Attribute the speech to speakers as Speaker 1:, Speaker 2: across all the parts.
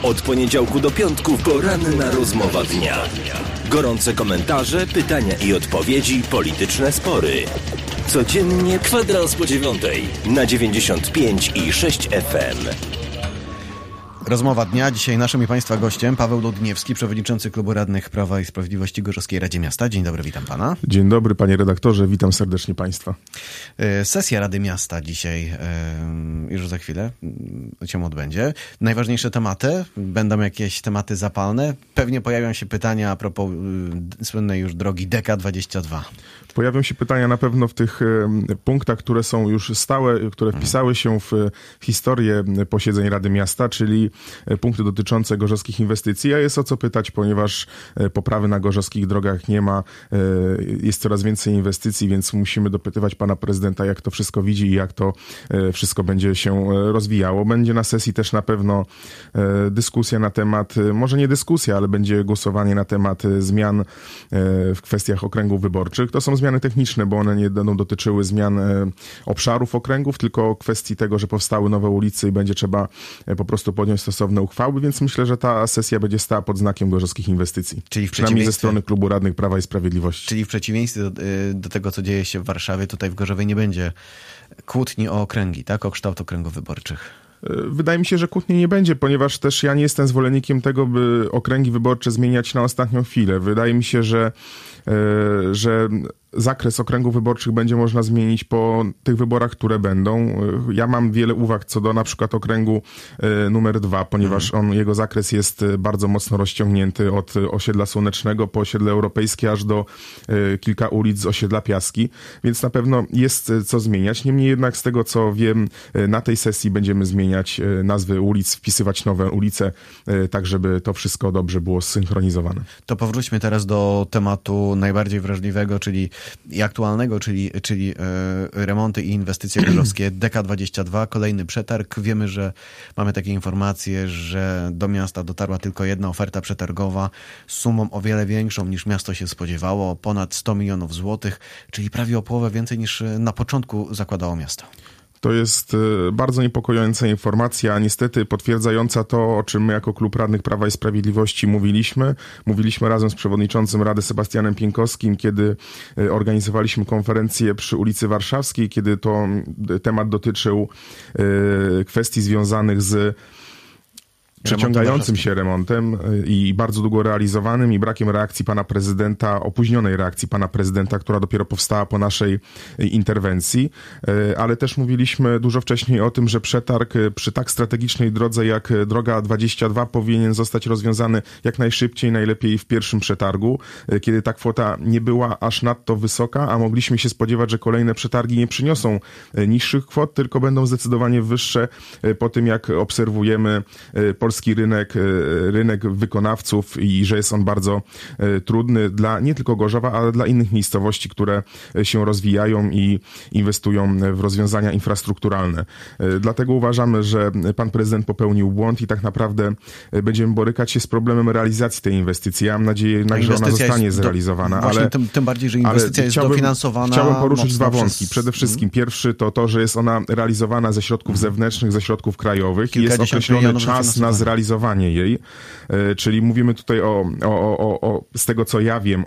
Speaker 1: Od poniedziałku do piątku poranna rozmowa dnia. Gorące komentarze, pytania i odpowiedzi, polityczne spory. Codziennie kwadrans po 9:00 na 95,6 FM.
Speaker 2: Rozmowa dnia. Dzisiaj naszym i Państwa gościem Paweł Dudniewski, przewodniczący Klubu Radnych Prawa i Sprawiedliwości Gorzowskiej Radzie Miasta. Dzień dobry, witam pana.
Speaker 3: Dzień dobry, panie redaktorze, witam serdecznie państwa.
Speaker 2: Sesja Rady Miasta dzisiaj już za chwilę się odbędzie. Najważniejsze tematy, będą jakieś tematy zapalne. Pewnie pojawią się pytania a propos słynnej już drogi DK22.
Speaker 3: Pojawią się pytania na pewno w tych punktach, które są już stałe, które wpisały się w historię posiedzeń Rady Miasta, czyli punkty dotyczące gorzowskich inwestycji. A jest o co pytać, ponieważ poprawy na gorzowskich drogach nie ma, jest coraz więcej inwestycji, więc musimy dopytywać pana prezydenta, jak to wszystko widzi i jak to wszystko będzie się rozwijało. Będzie na sesji też na pewno dyskusja na temat, może nie dyskusja, ale będzie głosowanie na temat zmian w kwestiach okręgów wyborczych. To są zmiany techniczne, bo one nie będą dotyczyły zmian obszarów okręgów, tylko kwestii tego, że powstały nowe ulice i będzie trzeba po prostu podjąć stosowne uchwały, więc myślę, że ta sesja będzie stała pod znakiem gorzowskich inwestycji.
Speaker 2: Czyli
Speaker 3: przynajmniej ze strony Klubu Radnych Prawa i Sprawiedliwości.
Speaker 2: Czyli w przeciwieństwie do tego, co dzieje się w Warszawie, tutaj w Gorzowie nie będzie kłótni o okręgi, tak? O kształt okręgów wyborczych.
Speaker 3: Wydaje mi się, że kłótni nie będzie, ponieważ też ja nie jestem zwolennikiem tego, by okręgi wyborcze zmieniać na ostatnią chwilę. Wydaje mi się, że zakres okręgów wyborczych będzie można zmienić po tych wyborach, które będą. Ja mam wiele uwag co do na przykład okręgu numer 2, ponieważ jego zakres jest bardzo mocno rozciągnięty od osiedla Słonecznego po osiedle Europejskie aż do kilka ulic z osiedla Piaski, więc na pewno jest co zmieniać. Niemniej jednak z tego co wiem, na tej sesji będziemy zmieniać nazwy ulic, wpisywać nowe ulice, tak żeby to wszystko dobrze było zsynchronizowane.
Speaker 2: To powróćmy teraz do tematu najbardziej wrażliwego, czyli i aktualnego, czyli remonty i inwestycje gorzowskie DK22, kolejny przetarg. Wiemy, że mamy takie informacje, że do miasta dotarła tylko jedna oferta przetargowa z sumą o wiele większą niż miasto się spodziewało, ponad 100 milionów złotych, czyli prawie o połowę więcej niż na początku zakładało miasto.
Speaker 3: To jest bardzo niepokojąca informacja, niestety potwierdzająca to, o czym my jako Klub Radnych Prawa i Sprawiedliwości mówiliśmy. Mówiliśmy razem z przewodniczącym Rady Sebastianem Pienkowskim, kiedy organizowaliśmy konferencję przy ulicy Warszawskiej, kiedy to temat dotyczył kwestii związanych z przeciągającym się remontem i bardzo długo realizowanym i brakiem reakcji pana prezydenta, opóźnionej reakcji pana prezydenta, która dopiero powstała po naszej interwencji, ale też mówiliśmy dużo wcześniej o tym, że przetarg przy tak strategicznej drodze jak droga 22 powinien zostać rozwiązany jak najszybciej, najlepiej w pierwszym przetargu, kiedy ta kwota nie była aż nadto wysoka, a mogliśmy się spodziewać, że kolejne przetargi nie przyniosą niższych kwot, tylko będą zdecydowanie wyższe po tym, jak obserwujemy polski rynek wykonawców i że jest on bardzo trudny dla nie tylko Gorzowa, ale dla innych miejscowości, które się rozwijają i inwestują w rozwiązania infrastrukturalne. Dlatego uważamy, że pan prezydent popełnił błąd i tak naprawdę będziemy borykać się z problemem realizacji tej inwestycji. Ja mam nadzieję, że ona zostanie zrealizowana.
Speaker 2: Ale tym bardziej, że inwestycja jest dofinansowana.
Speaker 3: Chciałbym poruszyć dwa wątki. Przede wszystkim pierwszy to, że jest ona realizowana ze środków zewnętrznych, ze środków krajowych i jest określony czas na zrealizowanie jej, czyli mówimy tutaj z tego co ja wiem,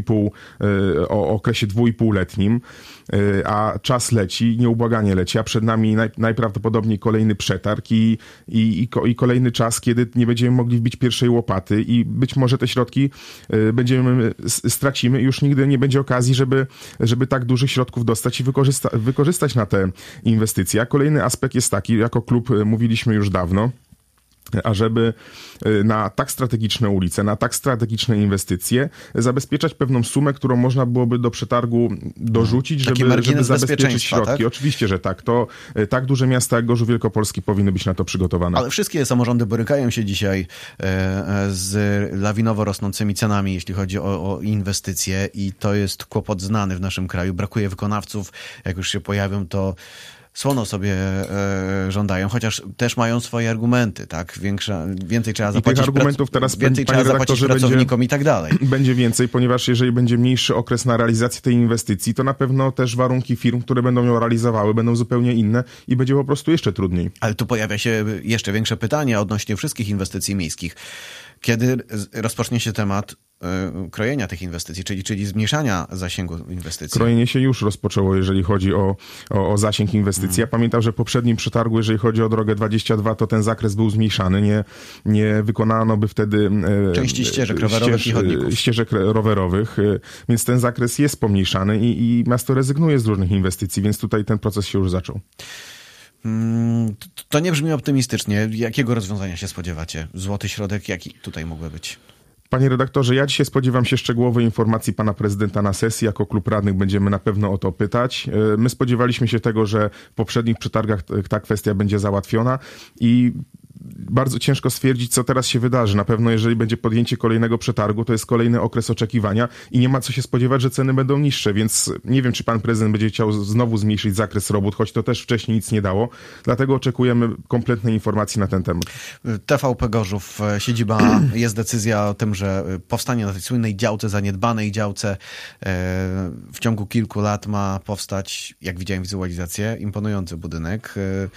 Speaker 3: o okresie 2,5-letnim, a czas leci, nieubłaganie leci, a przed nami najprawdopodobniej kolejny przetarg i kolejny czas, kiedy nie będziemy mogli wbić pierwszej łopaty i być może te środki stracimy i już nigdy nie będzie okazji, żeby tak dużych środków dostać i wykorzystać na te inwestycje. A kolejny aspekt jest taki, jako klub mówiliśmy już dawno, ażeby na tak strategiczne ulice, na tak strategiczne inwestycje zabezpieczać pewną sumę, którą można byłoby do przetargu dorzucić, żeby zabezpieczyć środki. Tak? Oczywiście, że tak. To tak duże miasta jak Gorzów Wielkopolski powinny być na to przygotowane.
Speaker 2: Ale wszystkie samorządy borykają się dzisiaj z lawinowo rosnącymi cenami, jeśli chodzi o inwestycje i to jest kłopot znany w naszym kraju. Brakuje wykonawców. Jak już się pojawią, to słono sobie żądają, chociaż też mają swoje argumenty, tak? Więcej trzeba zapłacić,
Speaker 3: tych argumentów teraz,
Speaker 2: więcej trzeba zapłacić pracownikom i tak dalej.
Speaker 3: Będzie więcej, ponieważ jeżeli będzie mniejszy okres na realizację tej inwestycji, to na pewno też warunki firm, które będą ją realizowały, będą zupełnie inne i będzie po prostu jeszcze trudniej. Ale
Speaker 2: tu pojawia się jeszcze większe pytanie odnośnie wszystkich inwestycji miejskich. Kiedy rozpocznie się temat krojenia tych inwestycji, czyli zmniejszania zasięgu inwestycji?
Speaker 3: Krojenie się już rozpoczęło, jeżeli chodzi o zasięg inwestycji. Ja pamiętam, że w poprzednim przetargu, jeżeli chodzi o drogę 22, to ten zakres był zmniejszany. Nie wykonano by wtedy
Speaker 2: części ścieżek rowerowych i chodników.
Speaker 3: Ścieżek rowerowych, więc ten zakres jest pomniejszany i miasto rezygnuje z różnych inwestycji, więc tutaj ten proces się już zaczął.
Speaker 2: To nie brzmi optymistycznie. Jakiego rozwiązania się spodziewacie? Złoty środek, jaki tutaj mógłby być?
Speaker 3: Panie redaktorze, ja dzisiaj spodziewam się szczegółowej informacji pana prezydenta na sesji. Jako klub radnych będziemy na pewno o to pytać. My spodziewaliśmy się tego, że w poprzednich przetargach ta kwestia będzie załatwiona i bardzo ciężko stwierdzić, co teraz się wydarzy. Na pewno, jeżeli będzie podjęcie kolejnego przetargu, to jest kolejny okres oczekiwania i nie ma co się spodziewać, że ceny będą niższe, więc nie wiem, czy pan prezydent będzie chciał znowu zmniejszyć zakres robót, choć to też wcześniej nic nie dało. Dlatego oczekujemy kompletnej informacji na ten temat.
Speaker 2: TVP Gorzów, siedziba, jest decyzja o tym, że powstanie na tej słynnej działce, zaniedbanej działce w ciągu kilku lat ma powstać, jak widziałem wizualizację, imponujący budynek.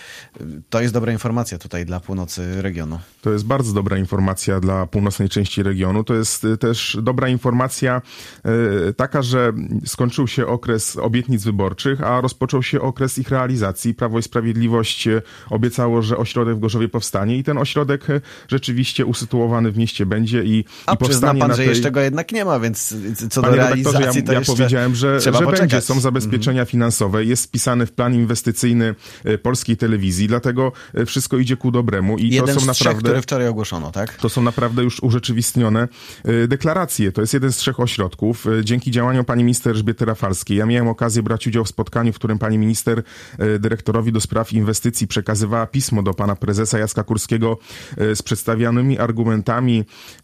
Speaker 2: To jest dobra informacja tutaj dla północy regionu.
Speaker 3: To jest bardzo dobra informacja dla północnej części regionu. To jest też dobra informacja taka, że skończył się okres obietnic wyborczych, a rozpoczął się okres ich realizacji. Prawo i Sprawiedliwość obiecało, że ośrodek w Gorzowie powstanie i ten ośrodek rzeczywiście usytuowany w mieście będzie i powstanie
Speaker 2: przyzna pan,
Speaker 3: na
Speaker 2: że jeszcze go jednak nie ma, więc co do realizacji to
Speaker 3: ja powiedziałem, że będzie. Są zabezpieczenia finansowe, jest spisany w plan inwestycyjny Polskiej Telewizji, dlatego wszystko idzie ku dobremu. I
Speaker 2: jeden
Speaker 3: to są
Speaker 2: z
Speaker 3: naprawdę,
Speaker 2: trzech, który wczoraj ogłoszono, tak?
Speaker 3: To są naprawdę już urzeczywistnione deklaracje. To jest jeden z 3 ośrodków. Dzięki działaniom pani minister Elżbiety Rafalskiej. Ja miałem okazję brać udział w spotkaniu, w którym pani minister dyrektorowi do spraw inwestycji przekazywała pismo do pana prezesa Jacka Kurskiego z przedstawianymi argumentami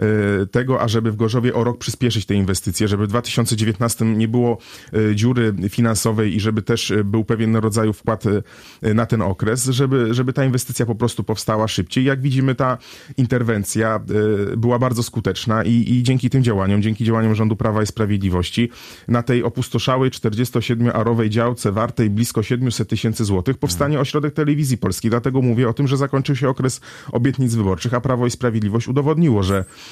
Speaker 3: tego, ażeby w Gorzowie o rok przyspieszyć te inwestycje, żeby w 2019 nie było dziury finansowej i żeby też był pewien rodzaju wkład na ten okres, żeby ta inwestycja po prostu powstała szybciej. Jak widzimy, ta interwencja była bardzo skuteczna i dzięki tym działaniom, dzięki działaniom rządu Prawa i Sprawiedliwości na tej opustoszałej 47-arowej działce wartej blisko 700 tysięcy złotych powstanie ośrodek Telewizji Polskiej. Dlatego mówię o tym, że zakończył się okres obietnic wyborczych, a Prawo i Sprawiedliwość udowodniło,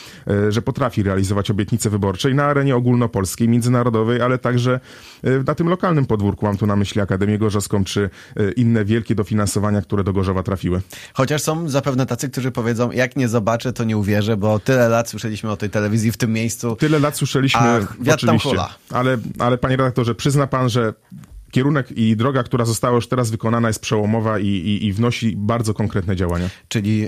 Speaker 3: że potrafi realizować obietnice wyborcze i na arenie ogólnopolskiej, międzynarodowej, ale także na tym lokalnym podwórku. Mam tu na myśli Akademię Gorzowską, czy inne wielkie dofinansowania, które do Gorzowa trafiły.
Speaker 2: Chociaż są zapewne tacy, którzy powiedzą, jak nie zobaczę, to nie uwierzę, bo tyle lat słyszeliśmy o tej telewizji w tym miejscu.
Speaker 3: Tyle lat słyszeliśmy,
Speaker 2: wiatr tam hula.
Speaker 3: Ale panie redaktorze, przyzna pan, że kierunek i droga, która została już teraz wykonana, jest przełomowa i wnosi bardzo konkretne działania.
Speaker 2: Czyli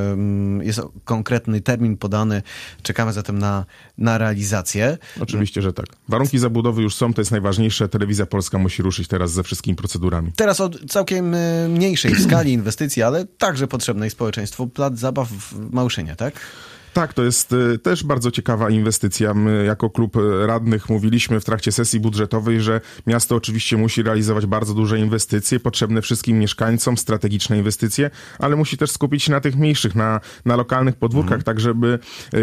Speaker 2: jest konkretny termin podany. Czekamy zatem na realizację.
Speaker 3: Oczywiście, że tak. Warunki zabudowy już są, to jest najważniejsze. Telewizja Polska musi ruszyć teraz ze wszystkimi procedurami.
Speaker 2: Teraz o całkiem mniejszej w skali inwestycji, ale także potrzebnej społeczeństwu. Plac zabaw w Małyszynie, tak?
Speaker 3: Tak, to jest też bardzo ciekawa inwestycja. My jako klub radnych mówiliśmy w trakcie sesji budżetowej, że miasto oczywiście musi realizować bardzo duże inwestycje, potrzebne wszystkim mieszkańcom, strategiczne inwestycje, ale musi też skupić się na tych mniejszych, na lokalnych podwórkach, tak żeby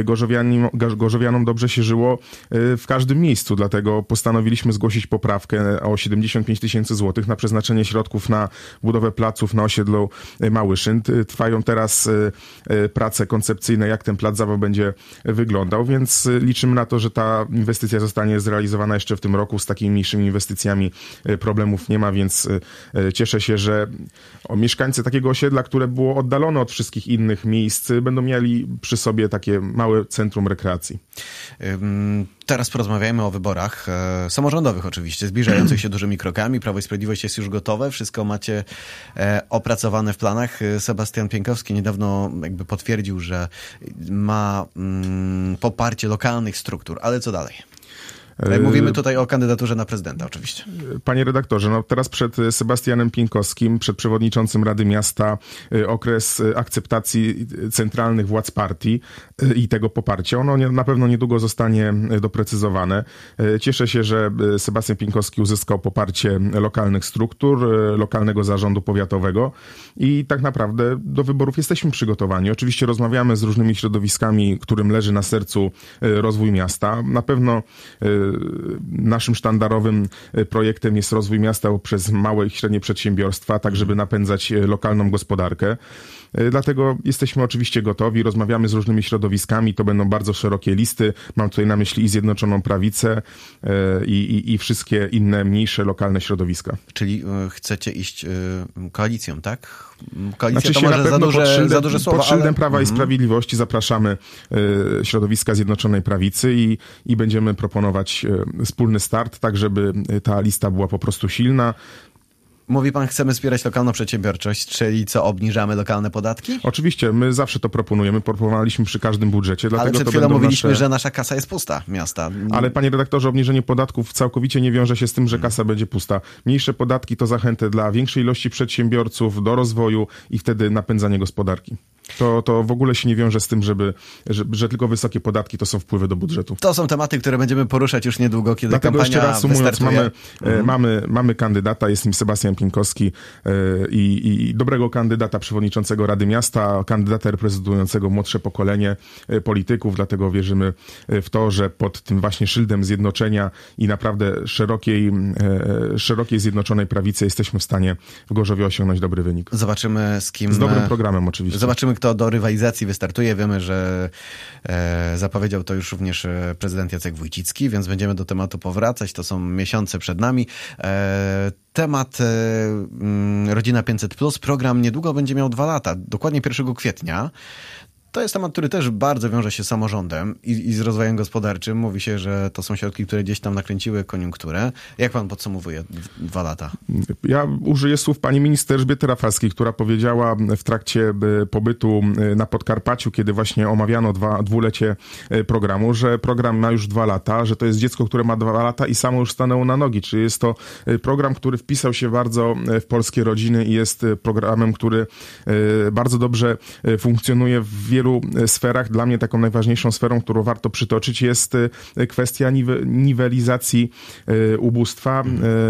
Speaker 3: gorzowianom dobrze się żyło w każdym miejscu. Dlatego postanowiliśmy zgłosić poprawkę o 75 tysięcy złotych na przeznaczenie środków na budowę placów na osiedlu Małyszyn. Trwają teraz prace koncepcyjne, jak ten plac zabaw będzie wyglądał, więc liczymy na to, że ta inwestycja zostanie zrealizowana jeszcze w tym roku. Z takimi mniejszymi inwestycjami problemów nie ma, więc cieszę się, że mieszkańcy takiego osiedla, które było oddalone od wszystkich innych miejsc, będą mieli przy sobie takie małe centrum rekreacji.
Speaker 2: Teraz porozmawiajmy o wyborach samorządowych oczywiście, zbliżających się dużymi krokami. Prawo i Sprawiedliwość jest już gotowe, wszystko macie opracowane w planach. Sebastian Pienkowski niedawno jakby potwierdził, że ma poparcie lokalnych struktur, ale co dalej? Mówimy tutaj o kandydaturze na prezydenta oczywiście.
Speaker 3: Panie redaktorze, no teraz przed Sebastianem Pieńkowskim, przed przewodniczącym Rady Miasta okres akceptacji centralnych władz partii i tego poparcia. Ono na pewno niedługo zostanie doprecyzowane. Cieszę się, że Sebastian Pieńkowski uzyskał poparcie lokalnych struktur, lokalnego zarządu powiatowego i tak naprawdę do wyborów jesteśmy przygotowani. Oczywiście rozmawiamy z różnymi środowiskami, którym leży na sercu rozwój miasta. Na pewno naszym sztandarowym projektem jest rozwój miasta przez małe i średnie przedsiębiorstwa, tak żeby napędzać lokalną gospodarkę. Dlatego jesteśmy oczywiście gotowi, rozmawiamy z różnymi środowiskami, to będą bardzo szerokie listy. Mam tutaj na myśli i Zjednoczoną Prawicę i wszystkie inne mniejsze lokalne środowiska.
Speaker 2: Czyli chcecie iść koalicją, tak? Koalicja
Speaker 3: Znaczy
Speaker 2: to
Speaker 3: się
Speaker 2: może
Speaker 3: na pewno
Speaker 2: za duże słowa,
Speaker 3: pod szyldem
Speaker 2: ale...
Speaker 3: Prawa i Sprawiedliwości zapraszamy środowiska Zjednoczonej Prawicy i będziemy proponować wspólny start, tak żeby ta lista była po prostu silna.
Speaker 2: Mówi pan, chcemy wspierać lokalną przedsiębiorczość, czyli co, obniżamy lokalne podatki?
Speaker 3: Oczywiście, my zawsze to proponowaliśmy przy każdym budżecie. Dlatego
Speaker 2: Ale przed
Speaker 3: to
Speaker 2: chwilą mówiliśmy,
Speaker 3: że
Speaker 2: że nasza kasa jest pusta, miasta.
Speaker 3: Ale panie redaktorze, obniżenie podatków całkowicie nie wiąże się z tym, że kasa będzie pusta. Mniejsze podatki to zachęty dla większej ilości przedsiębiorców do rozwoju i wtedy napędzanie gospodarki. To w ogóle się nie wiąże z tym, że tylko wysokie podatki to są wpływy do budżetu.
Speaker 2: To są tematy, które będziemy poruszać już niedługo, kiedy
Speaker 3: Dlatego
Speaker 2: kampania
Speaker 3: jeszcze raz sumując,
Speaker 2: wystartuje.
Speaker 3: mamy kandydata, jest nim Sebastian Pieńkowski i dobrego kandydata przewodniczącego Rady Miasta, kandydata reprezentującego młodsze pokolenie polityków, dlatego wierzymy w to, że pod tym właśnie szyldem zjednoczenia i naprawdę szerokiej zjednoczonej prawicy jesteśmy w stanie w Gorzowie osiągnąć dobry wynik.
Speaker 2: Zobaczymy z kim...
Speaker 3: Z dobrym programem oczywiście.
Speaker 2: Zobaczymy, kto do rywalizacji wystartuje. Wiemy, że zapowiedział to już również prezydent Jacek Wójcicki, więc będziemy do tematu powracać. To są miesiące przed nami. Temat Rodzina 500+, program niedługo będzie miał 2 lata, dokładnie 1 kwietnia. To jest temat, który też bardzo wiąże się z samorządem i z rozwojem gospodarczym. Mówi się, że to są środki, które gdzieś tam nakręciły koniunkturę. Jak pan podsumowuje 2 lata?
Speaker 3: Ja użyję słów pani minister Elżbiety Rafalskiej, która powiedziała w trakcie pobytu na Podkarpaciu, kiedy właśnie omawiano dwulecie programu, że program ma już 2 lata, że to jest dziecko, które ma 2 lata i samo już stanęło na nogi. Czyli jest to program, który wpisał się bardzo w polskie rodziny i jest programem, który bardzo dobrze funkcjonuje w wielu sferach. Dla mnie taką najważniejszą sferą, którą warto przytoczyć, jest kwestia niwelizacji ubóstwa,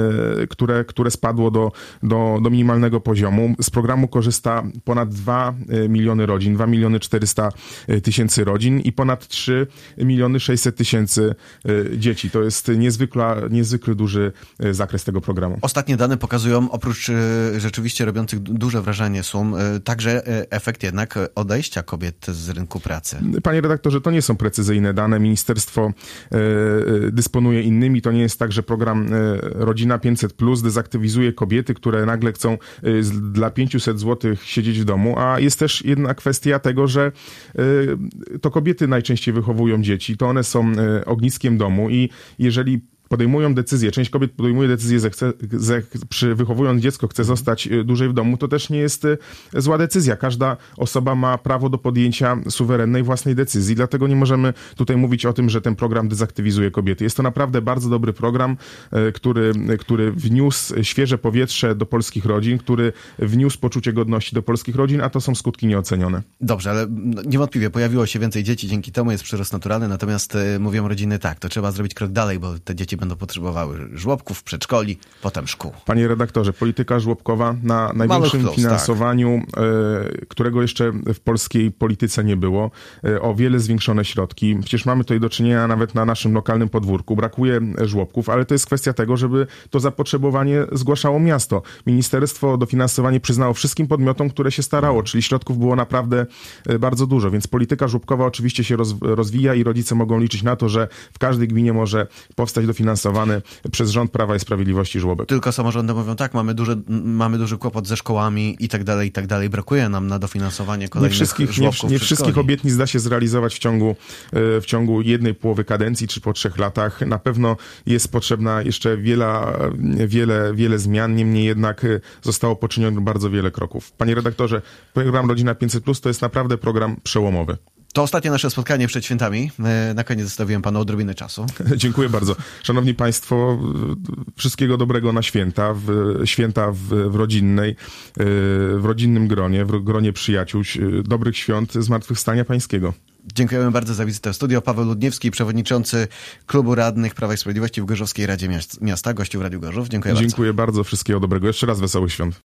Speaker 3: które spadło do minimalnego poziomu. Z programu korzysta ponad 2 miliony rodzin, 2 400 000 rodzin i ponad 3 600 000 dzieci. To jest niezwykle duży zakres tego programu.
Speaker 2: Ostatnie dane pokazują, oprócz rzeczywiście robiących duże wrażenie sum, także efekt jednak odejścia kobiet z rynku pracy.
Speaker 3: Panie redaktorze, to nie są precyzyjne dane. Ministerstwo dysponuje innymi. To nie jest tak, że program Rodzina 500+ dezaktywizuje kobiety, które nagle chcą dla 500 zł siedzieć w domu, a jest też jedna kwestia tego, że to kobiety najczęściej wychowują dzieci. To one są ogniskiem domu i jeżeli podejmują decyzję, część kobiet podejmuje decyzję, że wychowując dziecko chce zostać dłużej w domu, to też nie jest zła decyzja. Każda osoba ma prawo do podjęcia suwerennej własnej decyzji, dlatego nie możemy tutaj mówić o tym, że ten program dezaktywizuje kobiety. Jest to naprawdę bardzo dobry program, który wniósł świeże powietrze do polskich rodzin, który wniósł poczucie godności do polskich rodzin, a to są skutki nieocenione.
Speaker 2: Dobrze, ale niewątpliwie pojawiło się więcej dzieci, dzięki temu jest przyrost naturalny, natomiast mówią rodziny tak, to trzeba zrobić krok dalej, bo te dzieci będą potrzebowały żłobków, przedszkoli, potem szkół.
Speaker 3: Panie redaktorze, polityka żłobkowa na największym finansowaniu, którego jeszcze w polskiej polityce nie było, o wiele zwiększone środki. Przecież mamy tutaj do czynienia nawet na naszym lokalnym podwórku. Brakuje żłobków, ale to jest kwestia tego, żeby to zapotrzebowanie zgłaszało miasto. Ministerstwo dofinansowanie przyznało wszystkim podmiotom, które się starało, czyli środków było naprawdę bardzo dużo, więc polityka żłobkowa oczywiście się rozwija i rodzice mogą liczyć na to, że w każdej gminie może powstać dofinansowany przez rząd Prawa i Sprawiedliwości żłobek.
Speaker 2: Tylko samorządy mówią tak, mamy duży kłopot ze szkołami i tak dalej. Brakuje nam na dofinansowanie kolejnych żłobków.
Speaker 3: Nie wszystkich obietnic da się zrealizować w ciągu jednej połowy kadencji czy po 3 latach. Na pewno jest potrzebna jeszcze wiele zmian, niemniej jednak zostało poczynionych bardzo wiele kroków. Panie redaktorze, program Rodzina 500+ to jest naprawdę program przełomowy.
Speaker 2: To ostatnie nasze spotkanie przed świętami. Na koniec zostawiłem panu odrobinę czasu.
Speaker 3: Dziękuję bardzo. Szanowni Państwo, wszystkiego dobrego na święta, w rodzinnym gronie, w gronie przyjaciół, dobrych świąt Zmartwychwstania Pańskiego.
Speaker 2: Dziękujemy bardzo za wizytę w studio. Paweł Ludniewski, przewodniczący Klubu Radnych Prawa i Sprawiedliwości w Gorzowskiej Radzie Miasta, gościu w Radiu Gorzów. Dziękuję bardzo.
Speaker 3: Dziękuję bardzo. Wszystkiego dobrego. Jeszcze raz wesołych świąt.